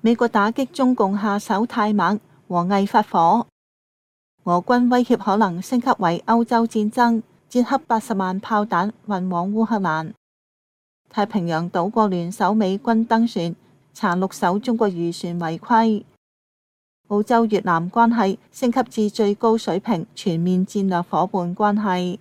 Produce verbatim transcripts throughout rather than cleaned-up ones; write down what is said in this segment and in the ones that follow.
美國打擊中共下手太猛，王毅發火。俄軍威脅可能升級為歐洲戰爭，捷克八十萬炮彈運往烏克蘭。太平洋島國聯手美軍登船，查六艘中國漁船違規。澳洲越南關係升級至最高水平，全面戰略夥伴關係。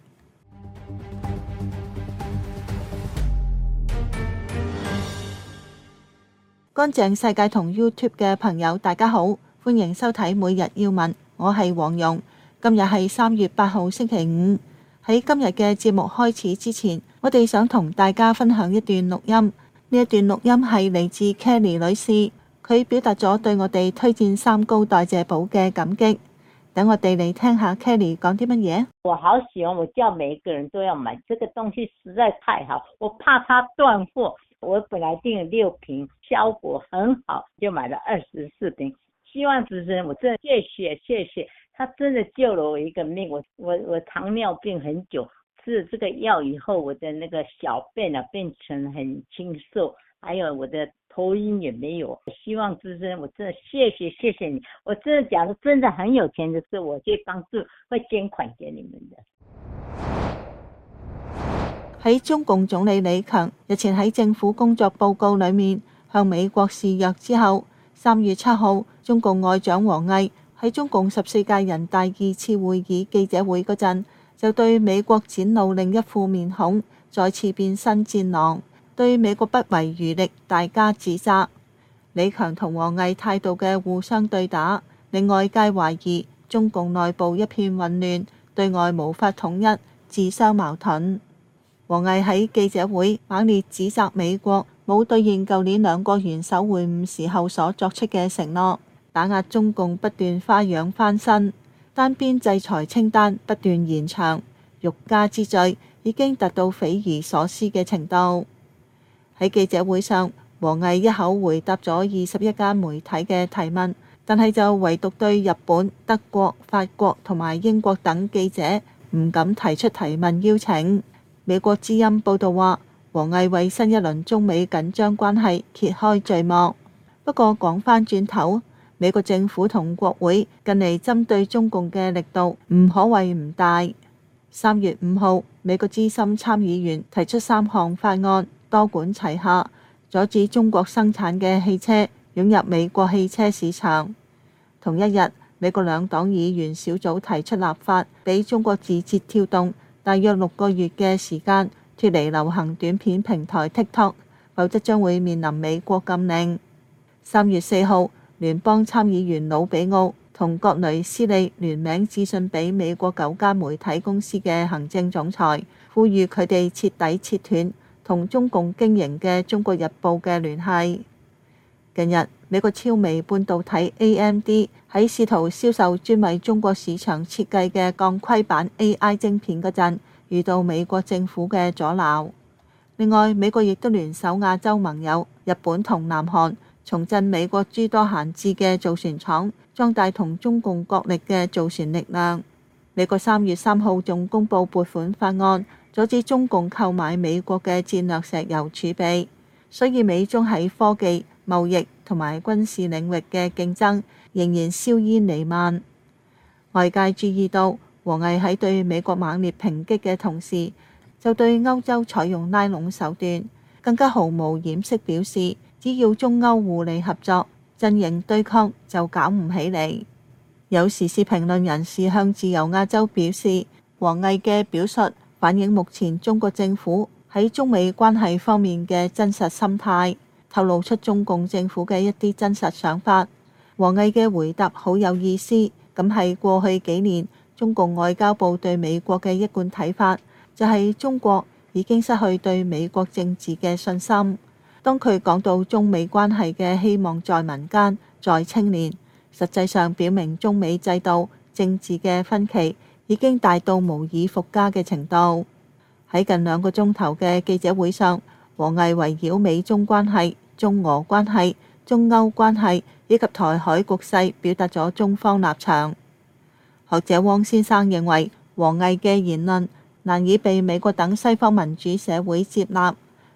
乾淨世界同 YouTube 嘅朋友大家好，歡迎收睇每日要聞，我係黃蓉。今日係三月八號星期五。喺今日嘅節目開始之前，我哋想同大家分享一段錄音。呢一段錄音係嚟自 Kelly 女士，佢表達咗對我哋推薦三高代謝寶嘅感激。等我哋嚟聽下 Kelly 講啲乜嘢。 我好喜歡，我叫每一個人都要買，這個東西實在太好，我怕它斷貨。我本來訂了六瓶，效果很好，就買了二十四瓶。希望主持人，我真的謝謝謝謝，他真的救了我一個命。我我我糖尿病很久，吃了這個藥以後，我的那個小便啊變成很清瘦，還有我的頭暈也沒有。希望主持人，我真的謝謝謝謝你。我真的假如真的很有錢的事，我會幫助，會捐款給你們的。 喺中共總理李強日前喺政府工作報告裏面向美國示弱之後，三月七號，中共外長王毅喺中共十四屆人大二次會議記者會嗰陣，就對美國展露另一副面孔，再次變身戰狼，對美國不遺餘力大加指責。李強同王毅態度嘅互相對打，令外界懷疑中共內部一片混亂，對外無法統一，自相矛盾。王毅喺記者會猛烈指責美國冇兌現舊年兩國元首會晤時候所作出嘅承諾，打壓中共不斷花樣翻身，單邊制裁清單不斷延長，欲加之罪已經達到匪夷所思嘅程度。喺記者會上，王毅一口回答咗二十一間媒體嘅提問，但係就唯獨對日本、德國、法國同埋英國等記者唔敢提出提問邀請。美國之音報道話，王毅為新一輪中美緊張關係揭開序幕。不過講返轉頭，美國政府同國會近嚟針對中共嘅力度唔可謂唔大。三月五號，美國資深參議員提出三項法案，多管齊下，阻止中國生產嘅汽車湧入美國汽車市場。同一日，美國兩黨議員小組提出立法，俾中國字節跳動大約六個月嘅時間脫離流行短片平台 TikTok， 否則將會面臨美國禁令。三月四號，聯邦參議員魯比奧同葛雷斯利聯名致信俾美國九間媒體公司嘅行政總裁，呼籲佢哋徹底切斷同中共經營嘅《中國日報》嘅聯繫。近日，美國超微半導體 A M D 喺試圖銷售專為中國市場設計嘅鋼盔版 A I 晶片嗰陣，遇到美國政府嘅阻撓。另外，美國亦都聯手亞洲盟友日本同南韓，重振美國諸多閒置嘅造船廠，壯大同中共角力嘅造船力量。美國三月三號仲公布撥款法案，阻止中共購買美國嘅戰略石油儲備，所以美中喺科技、貿易同埋軍事領域嘅競爭仍然硝煙彌漫。外界注意到，王毅喺對美國猛烈抨擊嘅同時，就對歐洲採用拉攏手段，更加毫無掩飾表示，只要中歐互利合作，陣營對抗就搞唔起嚟。有時事評論人士向自由亞洲表示，王毅嘅表述反映目前中國政府喺中美關係方面嘅真實心態，透露出中共政府嘅一啲真實想法。王毅嘅回答好有意思，咁係過去幾年中共外交部對美國嘅一貫睇法，就係中國已經失去對美國政治嘅信心。當佢講到中美關係嘅希望在民間、在青年，實際上表明中美制度、政治嘅分歧已經大到無以復加嘅程度。喺近兩個鐘頭嘅記者會上，王毅圍繞美中關係、中俄關係、中歐關係以及台海局勢表達咗中方立場。學者汪先生認為，王毅嘅言論難以被美國等西方民主社會接納，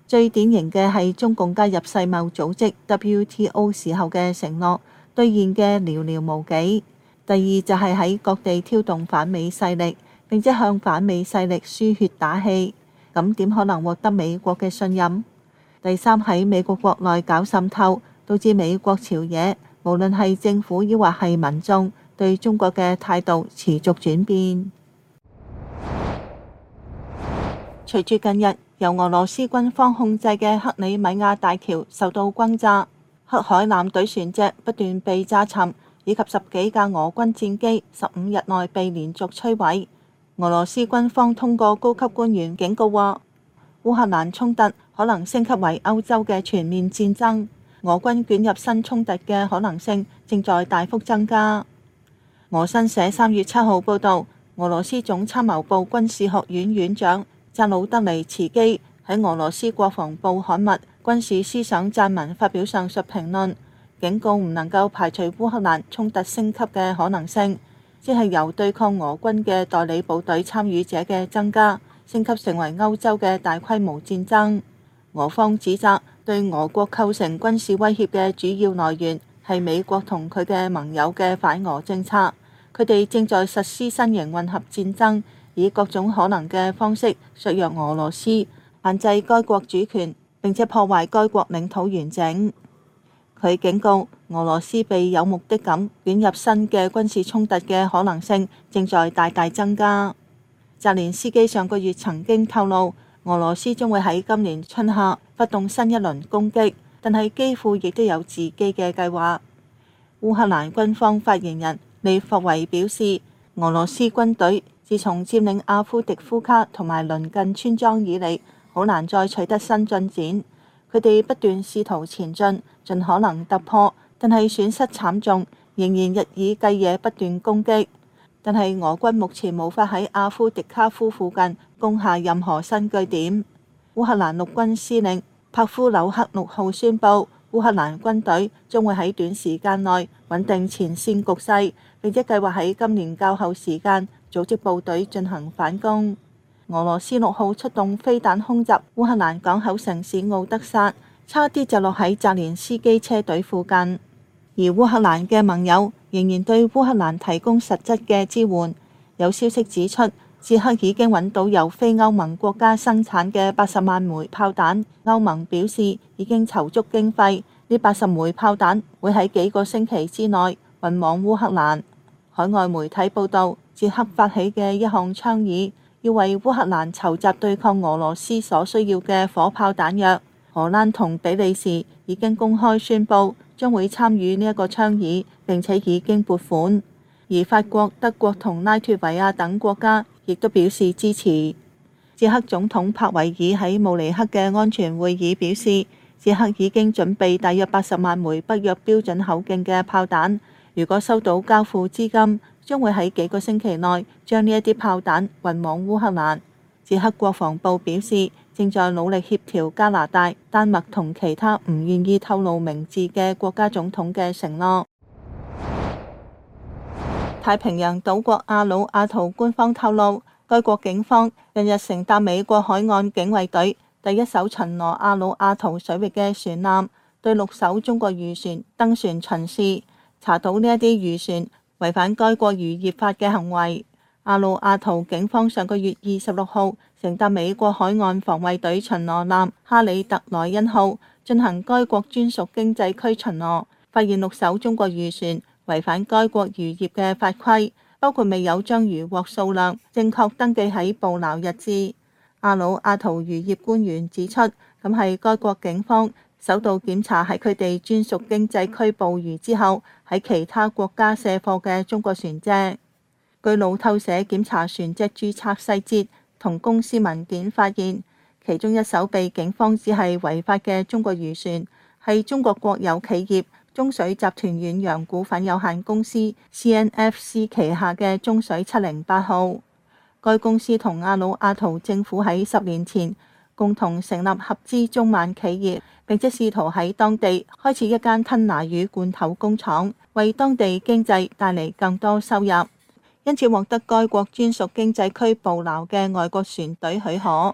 最典型嘅係中共加入世貿組織 W T O 時候嘅承諾，兌現嘅寥寥無幾。第二就係喺各地挑動反美勢力，並且向反美勢力輸血打氣，咁點可能獲得美國嘅信任？第三，喺美國國內搞滲透，導致美國朝野無論係政府抑或係民眾對中國嘅態度持續轉變。隨住近日由俄羅斯軍方控制嘅克里米亞大橋受到轟炸，黑海艦隊船隻不斷被炸沉，以及十幾架俄軍戰機十五日內被連續摧毀。俄羅斯軍方通過高級官員警告話，烏克蘭衝突可能升級為歐洲嘅全面戰爭，俄軍捲入新衝突嘅可能性正在大幅增加。俄新社三月七號報導，俄羅斯總參謀部軍事學院院長扎魯德尼茨基喺俄羅斯國防部刊物《軍事思想》撰文發表上述評論，警告唔能夠排除烏克蘭衝突升級嘅可能性，即係由對抗俄軍嘅代理部隊參與者嘅增加，升級成為歐洲嘅大規模戰爭。俄方指責對俄國構成軍事威脅嘅主要來源係美國同佢嘅盟友嘅反俄政策，佢哋正在實施新型混合戰爭，以各種可能嘅方式削弱俄羅斯，限制該國主權，並且破壞該國領土完整。佢警告俄羅斯被有目的咁捲入新嘅軍事衝突嘅可能性正在大大增加。澤連斯基上個月曾經透露，俄羅斯將會喺今年春夏發動新一輪攻擊，但係基輔亦都有自己嘅計劃。烏克蘭軍方發言人利霍維表示，俄羅斯軍隊自從佔領阿夫迪夫卡同埋鄰近村莊以嚟，好難再取得新進展。佢哋不斷試圖前進，盡可能突破，但係損失慘重，仍然日以繼夜不斷攻擊。但係俄軍目前無法喺阿夫迪卡夫附近攻下任何新據點。烏克蘭陸軍司令帕夫柳克六號宣布，烏克蘭軍隊將會喺短時間內穩定前線局勢，並且計劃喺今年較後時間組織部隊進行反攻。俄羅斯六號出動飛彈空襲烏克蘭港口城市奧德薩，差啲就落喺澤連斯基車隊附近。而烏克蘭嘅盟友仍然對烏克蘭提供實質嘅支援。有消息指出，捷克已經揾到由非歐盟國家生產嘅八十萬枚炮彈。歐盟表示已經籌足經費，呢八十枚炮彈會喺幾個星期之內運往烏克蘭。海外媒體報導，捷克發起嘅一項倡議，要為烏克蘭籌集對抗俄羅斯所需要嘅火炮彈藥。荷蘭同比利時已經公開宣布將會參與呢一個倡議，並且已經撥款。而法國、德國同拉脫維亞等國家亦都表示支持。捷克總統帕維爾喺慕尼黑嘅安全會議表示，捷克已經準備大約八十萬枚北約標準口徑嘅炮彈，如果收到交付資金，將會喺幾個星期內將呢一啲炮彈運往烏克蘭。捷克國防部表示，正在努力協調加拿大、丹麥同其他唔願意透露名字嘅國家總統嘅承諾。太平洋島國阿魯阿圖官方透露，該國警方近日乘搭美國海岸警衛隊第一艘巡邏阿魯阿圖水域嘅船艦，對六艘中國漁船登船巡視，查到呢一啲漁船違反該國漁業法嘅行為。阿魯阿圖警方上個月二十六號乘搭美國海岸防衛隊巡邏艦哈里特萊恩號進行該國專屬經濟區巡邏，發現六艘中國漁船違反該國漁業嘅法規，包括未有將漁獲數量正確登記喺捕撈日誌。阿魯阿圖漁業官員指出，咁係該國警方首度檢查喺佢哋專屬經濟區捕魚之後喺其他國家卸貨嘅中國船隻。據路透社檢查船隻註冊細節同公司文件發現，其中一艘被警方指係違法嘅中國漁船係中國國有企業中水集團遠洋股份有限公司 C N F C 旗下嘅中水七零八號。該公司同阿魯阿圖政府喺十年前共同成立合資中萬企業，並且試圖喺當地開設一間吞拿魚罐頭工廠，為當地經濟帶嚟更多收入。因此獲得該國專屬經濟區捕撈嘅外國船隊許可。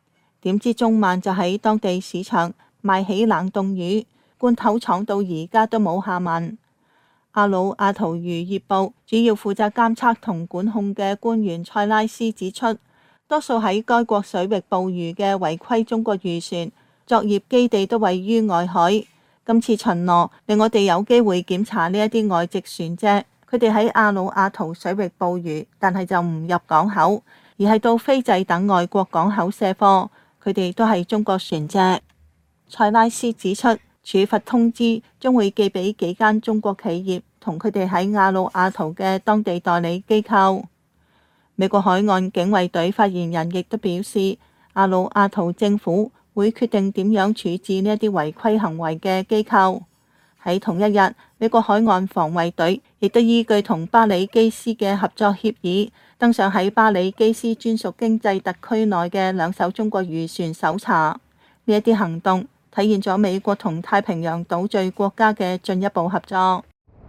點知中萬就喺當地市場賣起冷凍魚，罐頭廠到而家都冇下文。阿魯阿圖漁業部主要負責監測同管控嘅官員塞拉斯指出，多數喺該國水域捕魚嘅違規中國漁船作業基地都位於外海。今次巡邏令我哋有機會檢查呢一啲外籍船隻，佢哋喺阿魯阿圖水域捕魚，但係就唔入港口，而係到斐濟等外國港口卸貨，佢哋都係中國船隻。塞拉斯指出，處罰通知將會寄俾幾間中國企業同佢哋喺阿魯阿圖嘅當地代理機構。美國海岸警衛隊發言人亦都表示，阿魯阿圖政府會決定點樣處置呢一啲違規行為嘅機構。喺同一日，美國海岸防衛隊亦都依據同巴里基斯嘅合作協議，登上喺巴里基斯專屬經濟特區內嘅兩艘中國漁船搜查。呢一啲行動體現咗美國同太平洋島嶼國家嘅進一步合作。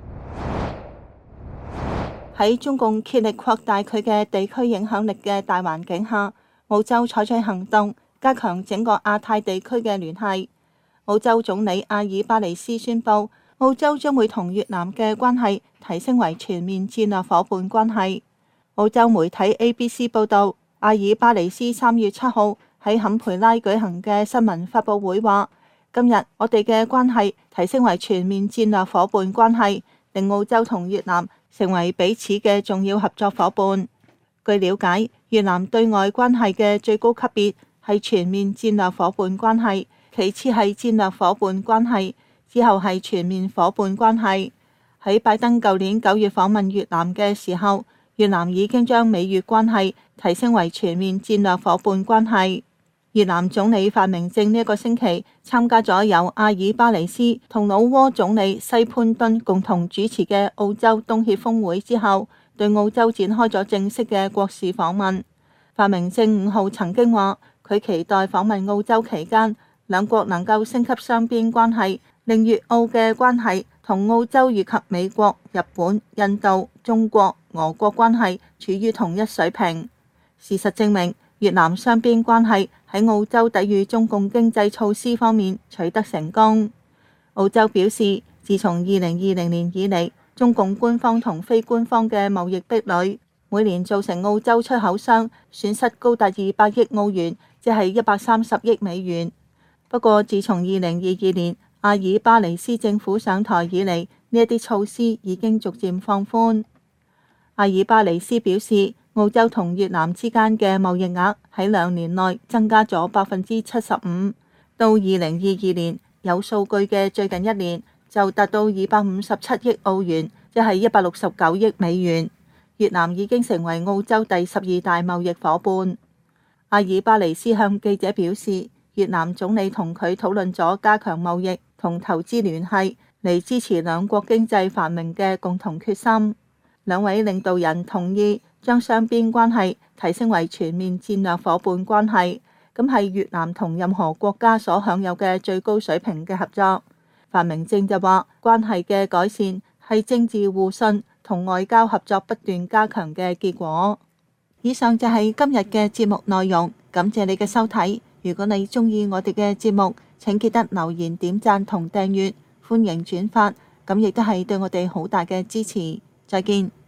喺中共竭力擴大佢嘅地區影響力嘅大環境下，澳洲採取行動，加強整個亞太地區嘅聯繫。澳洲總理阿爾巴尼斯宣布，澳洲將會同越南嘅關係提升為全面戰略夥伴關係。澳洲媒體 A B C 報導，阿爾巴尼斯三月七號喺坎培拉舉行嘅新聞發佈會話，今日我哋嘅關係提升為全面戰略夥伴關係，令澳洲同越南成為彼此嘅重要合作夥伴。據了解，越南對外關係嘅最高級別係全面戰略夥伴關係，其次係戰略夥伴關係，之後係全面夥伴關係。喺拜登舊年九月訪問越南嘅時候，越南已經將美越關係提升為全面戰略夥伴關係。越南總理范明政呢一個星期參加咗由阿爾巴尼斯同老撾總理西潘敦共同主持嘅澳洲東協峰會之後，對澳洲展開咗正式嘅國事訪問。范明政五號曾經話，佢期待訪問澳洲期間，兩國能夠升級雙邊關係，令越澳嘅關係同澳洲以及美國、日本、印度、中國、俄國關係處於同一水平。事實證明，越南雙邊關係喺澳洲抵禦中共經濟措施方面取得成功。澳洲表示，自從二零二零年以嚟，中共官方同非官方嘅貿易壁壘，每年造成澳洲出口商損失高達二百億澳元，即係一百三十億美元。不過，自從二零二二年阿爾巴尼斯政府上台以嚟，呢一啲措施已經逐漸放寬。阿爾巴尼斯表示，澳洲同越南之間嘅貿易額喺兩年內增加咗百分之七十五，到二零二二年有數據嘅最近一年就達到二百五十七億澳元，即係一百六十九億美元。越南已經成為澳洲第十二大貿易夥伴。阿爾巴尼斯向記者表示，越南總理同佢討論咗加強貿易同投資聯繫，嚟支持兩國經濟繁榮嘅共同決心。兩位領導人同意將雙邊關係提升為全面戰略夥伴關係，咁係越南同任何國家所享有嘅最高水平嘅合作。范明政就話，關係嘅改善係政治互信同外交合作不斷加強嘅結果。以上就係今日嘅節目內容，感謝你嘅收睇。如果你鍾意我哋嘅節目，請記得留言、點讚同訂閱，歡迎轉發，咁亦都係對我哋好大嘅支持。再見。